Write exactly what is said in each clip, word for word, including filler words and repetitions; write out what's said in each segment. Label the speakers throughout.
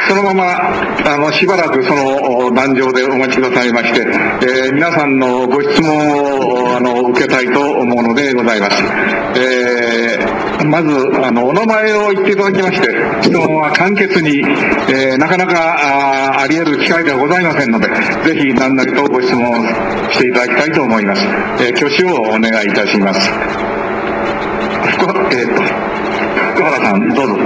Speaker 1: そのままあのしばらくその壇上でお待ちくださいまして、えー、皆さんのご質問をあの受けたいと思うのでございます。えー、まずあのお名前を言っていただきまして、質問は簡潔に、えー、なかなか あ, あり得る機会ではございませんので、ぜひ何なりとご質問していただきたいと思います。えー、挙手をお願いいたします。福, えー、と福原さん、どうぞ。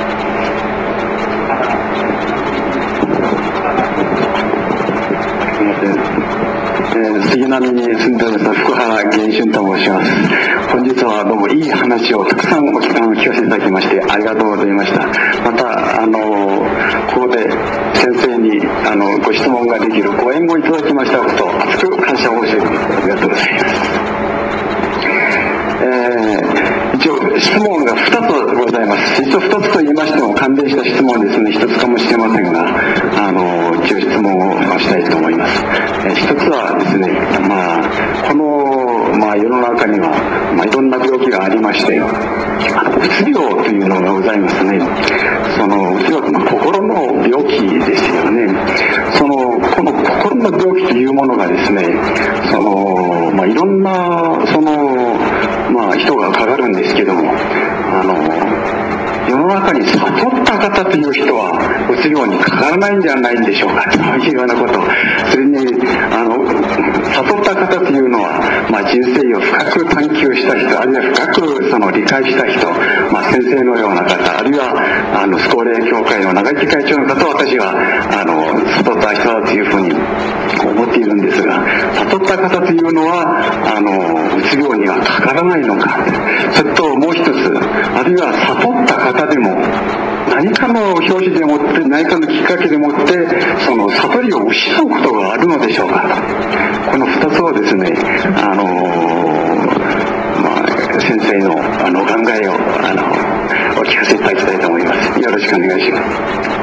Speaker 2: えー、杉並に住んでおります福原源春と申します。本日はどうもいい話をたくさんお聞かせいただきましてありがとうございました。またあのここで先生にあのご質問ができるご縁をいただきましたことを厚く感謝を申し上げてありがとうございます。えー、一応質問がふたつございます。一応ふたつと言いましても関連した質問ですね、ひとつかもしれませんが、あの一応質問をしたいと思います。えー、ひとつはですね、まあこの、まあ、世の中には、まあ、いろんな病気がありまして、うつ病というのがございますね。そのうつ病、まあ、心の病気ですよね。そのこの心の病気というものがですね、その、まあ、いろんなそのまあ、人がかかるんですけども、あの世の中に悟った方という人はうつ病にかからないんではないんでしょうか、そういうようなこと。それにあの悟った方というのは、まあ、人生を深く探求した人、あるいは深くその理解した人、まあ、先生のような方、あるいはあのスコーレ協会の長池会長の方は私はあの悟った人だというふうに思っているんですが、悟った方というのはあのうつ病にはかからないのか、それともう一つ、あるいは悟った方でも何かの表紙でもって何かのきっかけでもってその悟りを失うことがあるのでしょうか。このふたつをですね、あのまあ、先生のあのお考えをあのお聞かせいただきたいと思います。よろしくお願いします。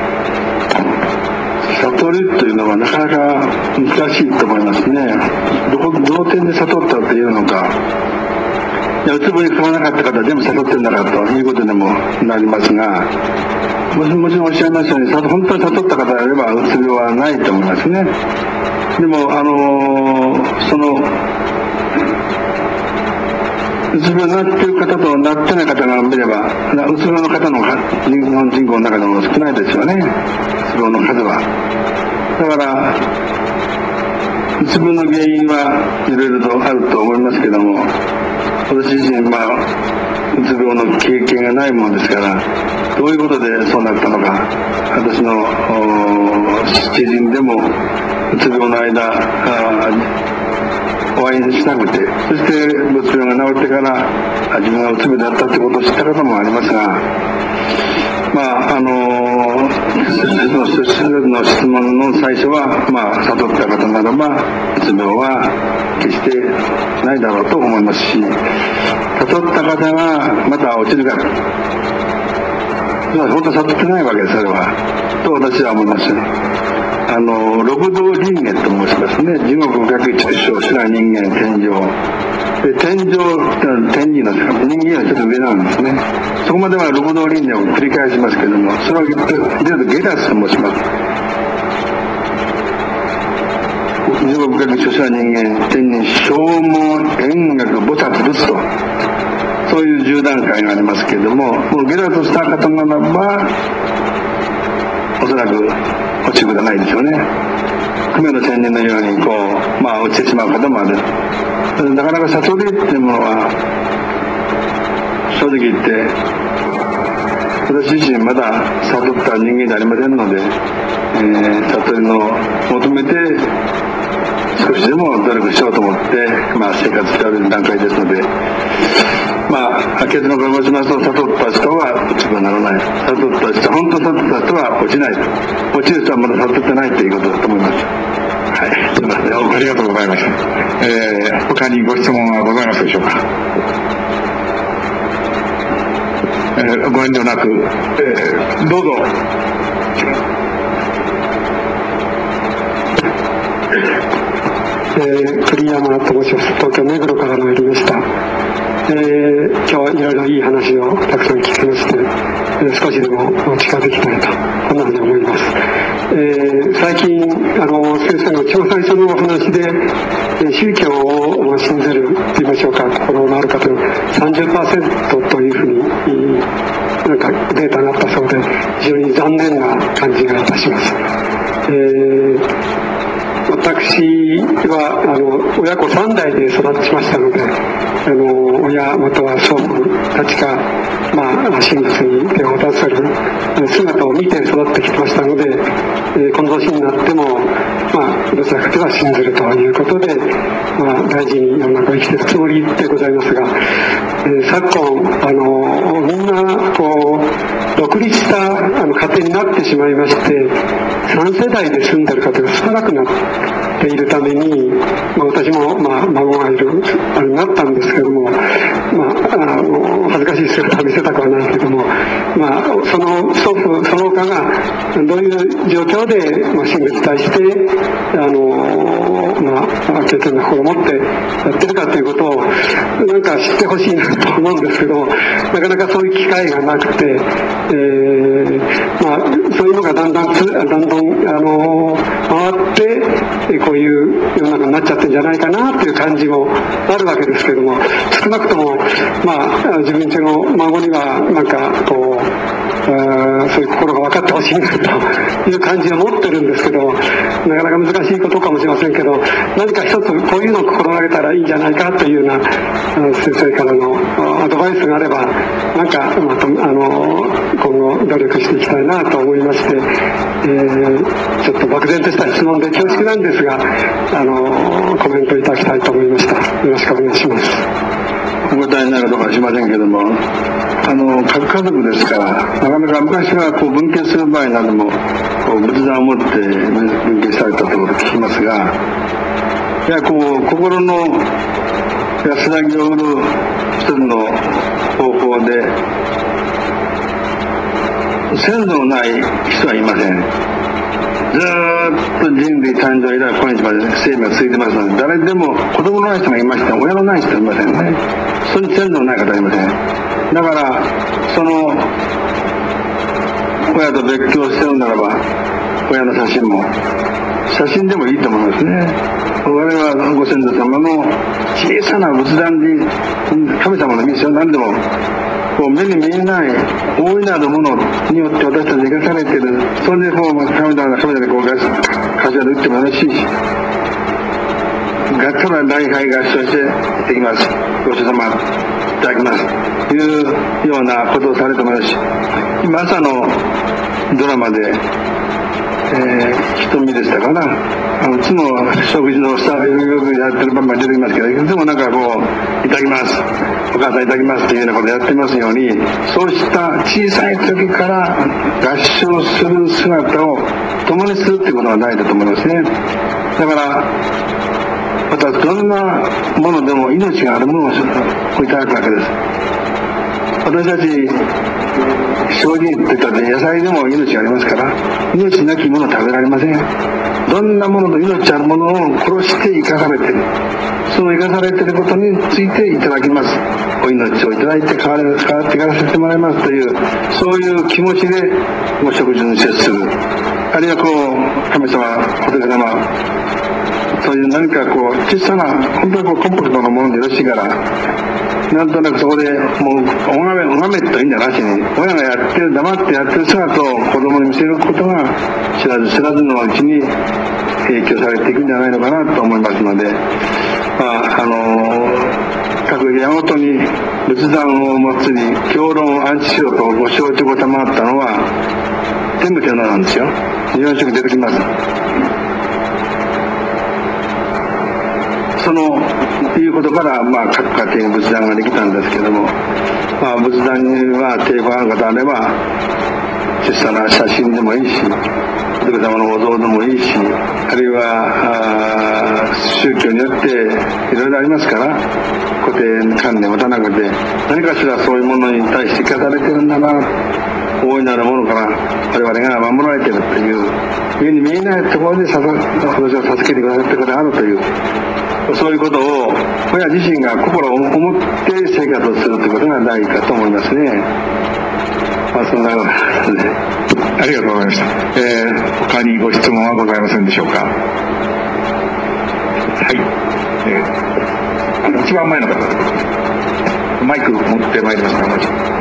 Speaker 3: 悟りというのはなかなか難しいと思いますね。どこどの点で悟ったというのか、いやうつ病にかからなかった方は全部悟ってるんだからということでもなりますが、もちもちろんおっしゃいましたように、本当に悟った方であればうつ病はないと思いますね。でもあのー、そのうつ病になっている方となってない方が見れば、うつ病の方の日本人口の中でも少ないですよね、うつ病の数は。だからうつ病の原因はいろいろとあると思いますけども、私自身、まあ、うつ病の経験がないものですから、どういうことでそうなったのか、私の知人でもうつ病の間お会いしなくて、そしてうつ病が治ってから自分がうつ病だったということを知った方もありますが、まああの一つの質問の最初は、まあ、悟った方ならばうつ病は決してないだろうと思いますし、悟った方がまた落ちるか、本当に悟ってないわけです、それはと私は思います。あの六道輪廻と申しますね。地獄、餓鬼、畜生、死羅、人間、天上で、天上ってのは天人の世界、人間はちょっと上なんですね。そこまでは六道輪廻を繰り返しますけれども、それを入れるとゲラスと申します。地獄、餓鬼、畜生、人間、天人、正門、円覚、菩薩、仏と、そういうじゅう段階がありますけれども、このゲラスした方ならばおそらく落ちることはないでしょうね。久米の仙人のようにこう、まあ、落ちてしまう方もある。なかなか悟りっていうものは正直言って私自身まだ悟った人間でありませんので、えー、悟りの求めて少しでも努力しようと思って、まあ、生活しておる段階ですので、まあ、結論から申しますと、悟った人はうつ病にならない、悟った人、本当に悟った人は落ちない、落ちる人はまだ悟ってないということだと思います。はい、すみません。
Speaker 1: ありがとうございました。えー、他にご質問はございますでしょうか。えー、ご遠慮なく、えー、どうぞ。
Speaker 4: えー、栗山と申します。東京目黒から参りました。 えー、今日はいろいろいい話をたくさん聞きまして、えー、少しでも近づきたいと、こんなふうに思います。えー、最近あの先生の一番最初のお話で、えー、宗教を信ずるといいましょうか、ところのある方の さんじゅっパーセント というふうに、なんかデータがあったそうで、非常に残念な感じがいたします。えー私はあの親子さん代で育ちましたので、あの親または祖父たちが、まあ、神仏に手を出される姿を見て育ってきましたので、えー、この年になっても、まあ、どちらかというと信ずるということで、まあ、大事に世の中を生きているつもりでございますが、えー、昨今あのみんなこう独立したあの家庭になってしまいまして、さん世代で住んでいる方が少なくなっているために、まあ、私も、まあ、孫がいるあれになったんですけども、まあ、あの恥ずかしい姿は見せたくはないけども、まあ、その祖父その他がどういう状況で、まあ、神仏に対してあの、まあ、経験な心を持ってやってるかということをなんか知ってほしいなと思うんですけど、なかなかそういう機会がなくて、えーまあ、そういうのがだんだんつだんだんあの回ってこういう世の中になっちゃってるんじゃないかなという感じもあるわけですけども、少なくとも、まあ、自分家の孫にはなんかこうそういう心が分かってほしいなという感じを持ってるんですけど、なかなか難しいことかもしれませんけど、何か一つこういうのを心がけたらいいんじゃないかというような先生からのアドバイスがあれば、なんかまたあの今後努力していきたいなと思いまして、えー、ちょっと漠然とした質問で恐縮なんですが、あのコメントいただきたいと思いました。よろしくお願いします。
Speaker 3: お答えになるとかしませんけども、あの核家族ですから、なかなか昔はこう分家する場合などもこう仏壇を持って分家されたところを聞きますが、いやこう心の安らぎを売る一つの方法で、先祖のない人はいません。ずーっと人類誕生以来今日まで生命が続いてますので、誰でも子供のない人がいましても親のない人はいませんね。それに先祖のない方はいません。だからその親と別居してるならば、親の写真も写真でもいいと思いますね。我々はご先祖様の小さな仏壇に神様のいいですよ、何でもこう目に見えない大いなるものによって私たち生かされている。それでこう神様が神様でこう頭で打ってもよろしいし、がただ礼拝合唱して行ってきます、ごちそうさまいただきますというようなことをされてもよろしい。今朝のドラマで、えー、瞳でしたかな、あのいつも食事の下よくやってる場面が出てきますけど、いつもなんかこういただきます、お母さんいただきますというようなことをやってますように、そうした小さい時から合唱する姿を共にするということが大事だと思いますね。だからまたどんなものでも命があるものをいただくわけです。私たち正直言ってたって野菜でも命がありますから、命なきものは食べられません。どんなものと命あるものを殺して生かされている、その生かされていることについていただきます、お命をいただいて代わり代わっていかせてもらいますという、そういう気持ちでお食事に接する、あるいはこう神様仏様、そういう何かこう小さな本当にこうコンパクトなものでよろしいから、なんとなくそこでもう拝め拝めというんじゃなしに、親がやってる黙ってやってる姿を子供に見せることが知らず知らずのうちに影響されていくんじゃないのかなと思いますので、まああの各家元に仏壇を持つに教論を安置しようとご承知ご賜ったのは全部手のなんですよ。日本書に出てきます。そのいうことから、まあ、各家庭に仏壇ができたんですけども、まあ、仏壇には抵抗ある方あれば小さな写真でもいいし、仏様のお像でもいいし、あるいは宗教によっていろいろありますから、固定観念を持たなくて何かしらそういうものに対して生かされてるんだな、大いなるものから我々が守られているという、目に見えないところで私を助けてくださってことがあるという、 そういうことを親自身が心を思って生活をするということが大事かと思いますね。まあそんなようなですね。
Speaker 1: ありがとうございました。えー、他にご質問はございませんでしょうか。はい、えー、一番前の方、マイク持ってまいりますか。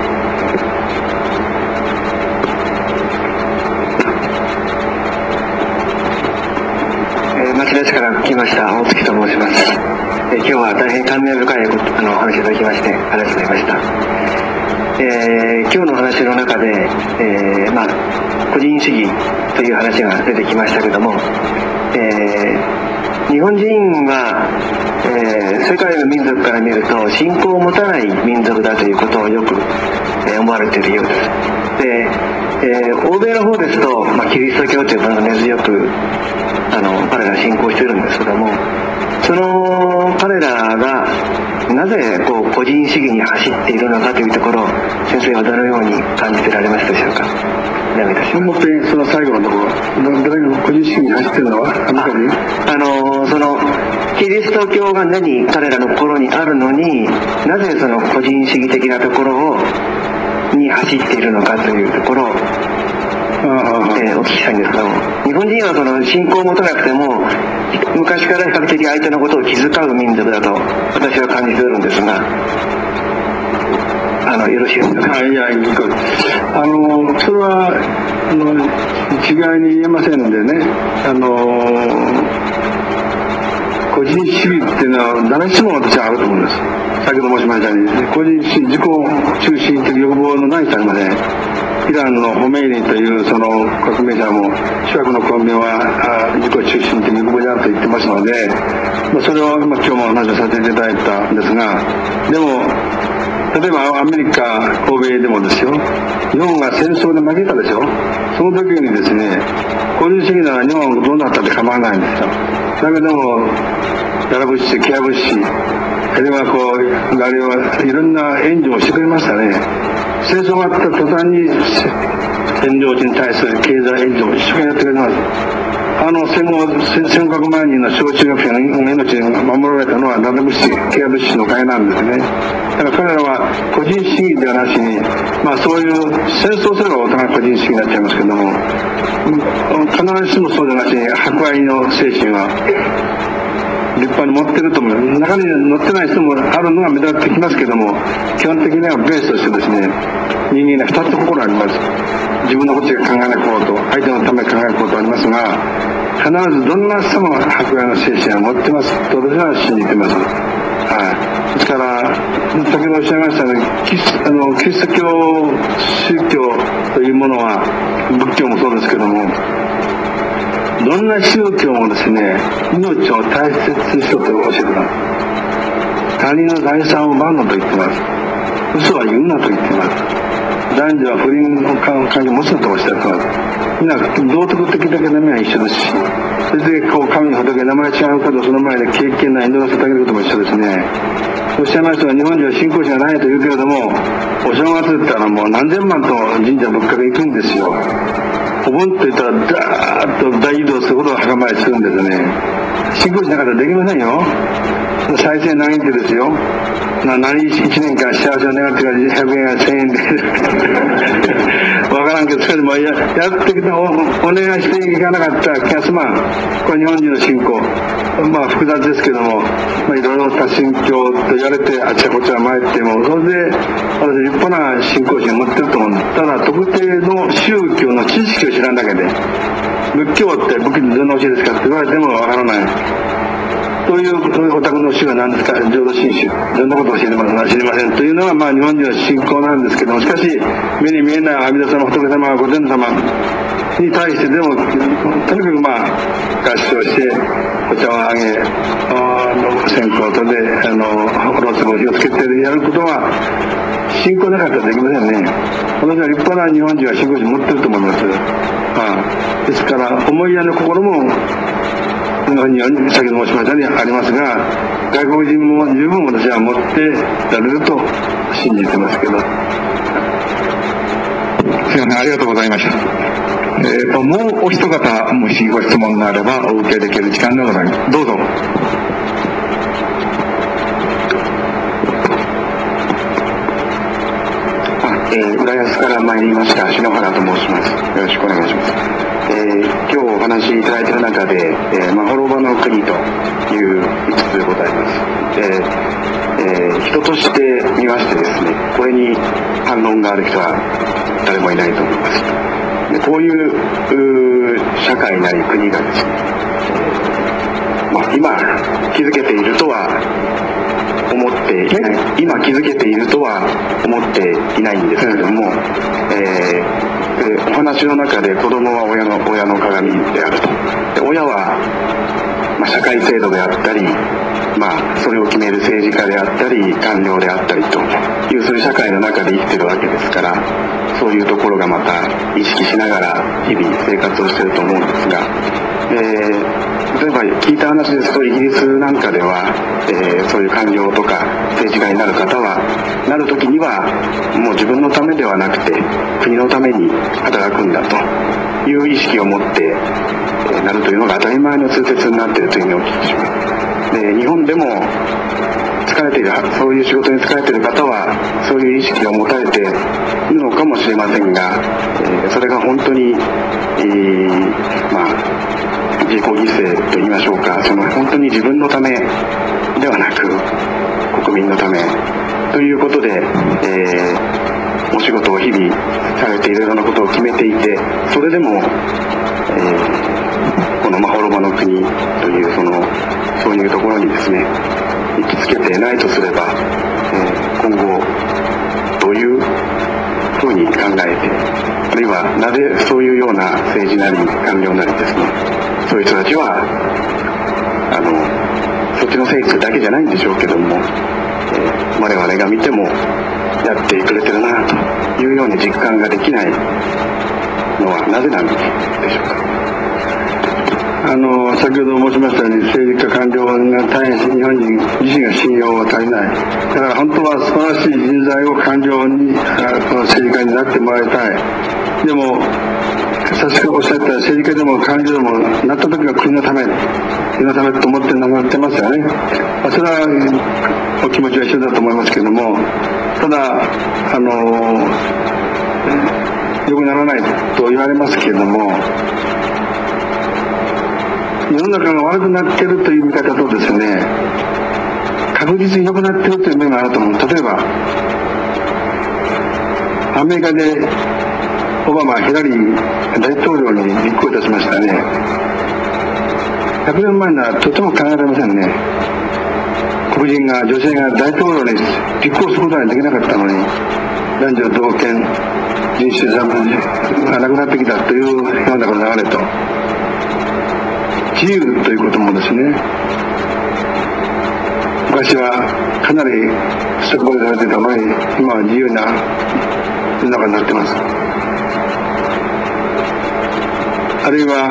Speaker 5: 町田市から来ました大月と申します。えー、今日は大変感銘深いあのお話をいただきましてありがとうございました。えー、今日の話の中で、えーまあ、個人主義という話が出てきましたけども、えー、日本人は、えー、世界の民族から見ると信仰を持たない民族だということをよく、えー、思われているようです。で、えー、欧米の方ですと、まあ、キリスト教というものが根強くあの彼ら信仰しているんですけども、その彼らがなぜこう個人主義に走っているのかというところを先生はどのように感じてられますでしょうか。お願いいたします。
Speaker 3: もっぺんその最後のところ、誰が個人主義に走っているのはアメリカに
Speaker 5: あのそのキリスト教が何彼らの心にあるのに、なぜその個人主義的なところをに走っているのかというところをえー、お聞きしたいんですけども、日本人はその信仰を持たなくても昔から比較的相手のことを気遣う民族だと私は感じているんですが、あのよろしいですか。
Speaker 3: あ、いや、いいこと。あのそれはあの一概に言えませんのでね、あの個人主義っていうのは誰しも私はあると思うんです。先ほど申しましたように個人主義、自己中心的欲望のない人まで、イランのホメイニというその革命者も主役の根源は自己中心的欲望であると言ってますので、まあ、それを今今日もお話をさせていただいたんですが、でも例えばアメリカ、欧米でもですよ、日本が戦争で負けたでしょ。その時にですね、個人主義なら日本はどうなったって構わないんですよ。だけどもヤラブッシュ、ケアブッシュ、あれはこう、あれはいろんな援助をしてくれましたね。戦争があった途端に占領地に対する経済援助を一生懸命やってくれます。あの戦後せんごひゃくまん人の小中学生の命が守られたのはラダブッシュ、ケアブッシュのおかげなんですね。だから彼らは個人主義ではなしに、まあそういう戦争すればお互い個人主義になっちゃいますけども、必ずしもそうじゃなしに博愛の精神は立派に持ってると思う。中に乗ってない人もあるのが目立ってきますけども、基本的にはベースとしてですね、人間にはふたつ心あります。自分のことしか考えないこと、相手のために考えることありますが、必ずどんな人も博愛の精神を持ってますと私は信じてます。はい。ですから先ほどおっしゃいましたように、キリスあのキリスト教宗教というものは、仏教もそうですけども、どんな宗教もですね、命を大切にしろと教えてます。他人の財産を奪うなと言ってます。嘘は言うなと言ってます。男女は不倫の関係を持つなとおっしゃってます。みんな道徳的だけの面は一緒ですし、それでこう神の仏、名前違うけどその前で敬虔な祈りを捧げることも一緒ですね。おっしゃいましたが、日本人は信仰心がないと言うけれども、お正月って言ったらもう何千万と神社仏閣行くんですよ。お盆って言ったらダーッと大移動するほど墓参りするんですね。信仰しなかったらできませんよ。再生投げてですよ、な何一年間幸せを願ってからひゃくえんやせんえんでわからんけど、それでも や, やってきた お, お願いしていかなかったキャスマン、これ日本人の信仰、まあ複雑ですけども、まあ、いろいろ多神教と言われてあちらこちら参っても、それで私立派な信仰心を持ってると思うんです。ただ特定の宗教の知識を知らんだけで、仏教って仏教のどんな教えですかって言われてもわからない。そういうお宅の宗は何ですか、浄土真宗、どんなことを知りません知りませんというのがまあ日本人の信仰なんですけども、しかし目に見えない阿弥陀様、仏様、ご先祖様に対してでもとにかくまあ合唱してお茶をあげ、あの線香とであのおろつぼ火をつけてやることは信仰なかったらできませんね。私は立派な日本人は信仰心持ってると思います。ああですから思いやりの心も日本には先ほど申しましたようにありますが、外国人も十分私は持ってられると信じてますけど。
Speaker 1: すいません、ありがとうございました。えーと、もうお一方、もしご質問があればお受けできる時間でございます。どうぞ。
Speaker 2: えー、浦安から参りました篠原と申します。よろしくお願いします。えー、今日お話しいただいている中で、えー、まほろばの国といういつつでございます。えーえー、人として見ましてですね、これに反論がある人は誰もいないと思います。でこういう、う社会なり国がですね、えーまあ、今気づけているとは思っていない今気づけているとは思っていないんですけれども、えー、お話の中で子供は親の親の鏡であると。で親は、まあ、社会制度であったり、まあ、それを決める政治家であったり官僚であったりというそういう社会の中で生きてるわけですから、そういうところがまた意識しながら日々生活をしていると思うんですが、えー例えば聞いた話ですと、イギリスなんかでは、えー、そういう官僚とか政治家になる方はなる時にはもう自分のためではなくて国のために働くんだという意識を持って、えー、なるというのが当たり前の通説になっているというふうにお聞きします。で日本でも疲れているそういう仕事に疲れている方はそういう意識を持たれているのかもしれませんが、えー、それが本当に、えー、まあ自己犠牲と言いましょうか、その本当に自分のためではなく国民のためということで、えー、お仕事を日々されているようなことを決めていて、それでも、えー、このまほろばの国というそのそういうところにですね行きつけていないとすれば、えー、今後どういうふうに考えて、あるいはなぜそういうような政治なり官僚なりですね、そういう人たちはあのそっちの政治だけじゃないんでしょうけども、えー、我々が見てもやってくれてるなというように実感ができないのはなぜなんでしょうか。
Speaker 3: あの先ほど申しましたように、政治家官僚が大変日本人自身が信用が足りない。だから本当は素晴らしい人材を官僚に政治家になってもらいたい。でもさしくおっしゃった政治家でも官僚でもなった時は国のため国のためと思ってなってますよね。まあ、それはお気持ちは一緒だと思いますけども、ただあの良くならないと言われますけれども、世の中が悪くなっているという見方とですね、確実に良くなっているという面があると思う。例えばアメリカでオバマヒラリー大統領に立候補いたしましたね。ひゃくねんまえならとても考えられませんね。黒人が女性が大統領に立候補することができなかったのに、男女同権人種差別がなくなってきたという世の中の流れと、自由ということもですね、昔はかなり不足されていたのに、今は自由な世の中になっています。あるいは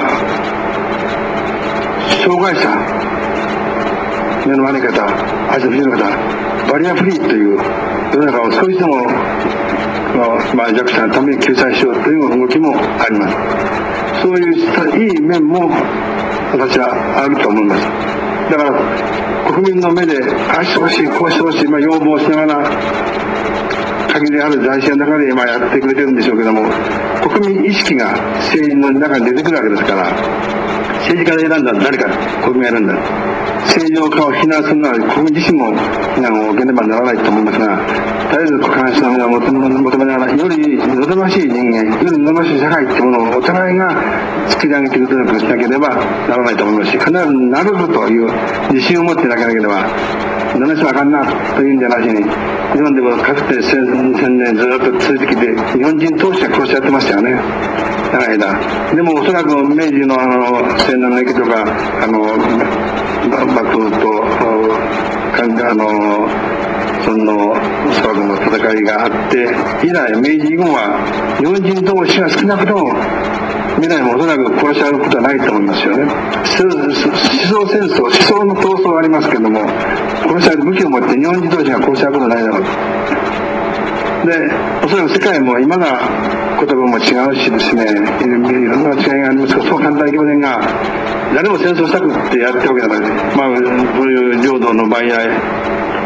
Speaker 3: 障害者、目の悪い方、足の不自由な方、バリアフリーという世の中を少しでも、まあ、弱者のために救済しようという動きもあります。そういういい面も私はあると思います。だから国民の目でああしてほしい、こうしてほしい、まあ、要望しながら限りある財政の中で今やってくれてるんでしょうけども、国民意識が政治の中に出てくるわけですから、政治家で選んだら誰か国民が選んだ政治家を非難するのは国民自身も非難を受けねばならないと思いますが、絶えず過半数の皆を求めながら、より望ましい人間、より望ましい社会というものをお互いが作り上げていく努力をしなければならないと思いますし、必ずなるぞという自信を持っていなければならしなあかんなというんじゃなしに、日本でもかつて千年ずっと続いてきて日本人同士が殺し合ってましたよね、長い間。でもおそらく明治のあの西南の駅とかあの幕府とあのそのおそらくの戦いがあって以来、明治以後は日本人同士が少なくとも未来もおそらく殺し合うことはないと思いますよね。思想戦争、思想の闘争がありますけれども、殺し合う武器を持って日本人同士が殺し合うことはないだろうと。で、おそらく世界も今が言葉も違うしですね、いろんな違いがありますが、そう簡単にいけませんが、誰も戦争したくってやってるわけだから、まあ、そういう領土の奪い合い、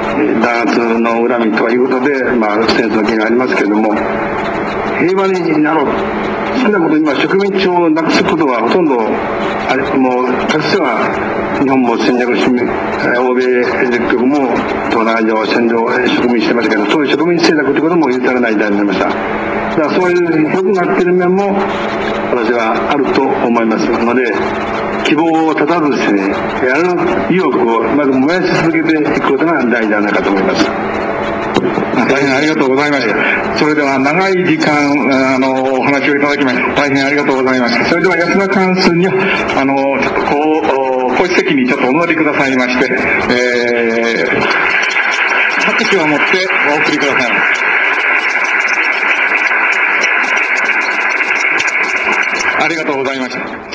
Speaker 3: 弾圧の恨みということで、まあ、戦争の件がありますけれども、平和になろう、少なくとも今、植民地をなくすことはほとんど、あれもう、かつては日本も戦略主義、欧米列強も東南アジアを占領、植民地してましたけど、そういう植民地政策ということも許されない時代になりました。だからそういう良くなっている面も、私はあると思いますので、希望を絶たずですね、やる意欲をまず燃やし続けていくことが大事ではないかと思います。
Speaker 1: 大変ありがとうございました。それでは長い時間あのお話をいただきまして大変ありがとうございました。それでは安田寛さんにはあのちょっとこうご指席にちょっとお乗りくださいまして、えー、拍手を持ってお送りください。ありがとうございました。